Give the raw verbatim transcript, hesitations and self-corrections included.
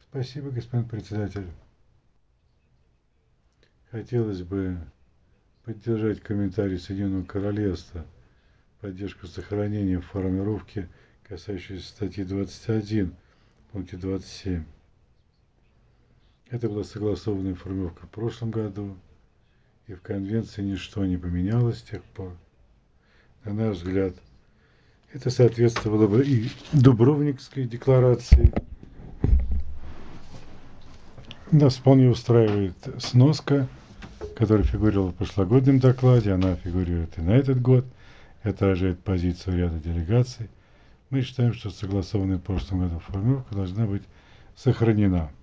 Спасибо, господин председатель. Хотелось бы поддержать комментарий Соединенного Королевства, поддержку сохранения формулировки, касающейся статьи двадцать один, пункте двадцать семь. Это была согласованная формулировка в прошлом году, и в конвенции ничто не поменялось с тех пор. На наш взгляд, это соответствовало бы и Дубровникской декларации. Нас вполне устраивает сноска, которая фигурировала в прошлогоднем докладе, она фигурирует и на этот год, и отражает позицию ряда делегаций. Мы считаем, что согласованная в прошлом году формулировка должна быть сохранена.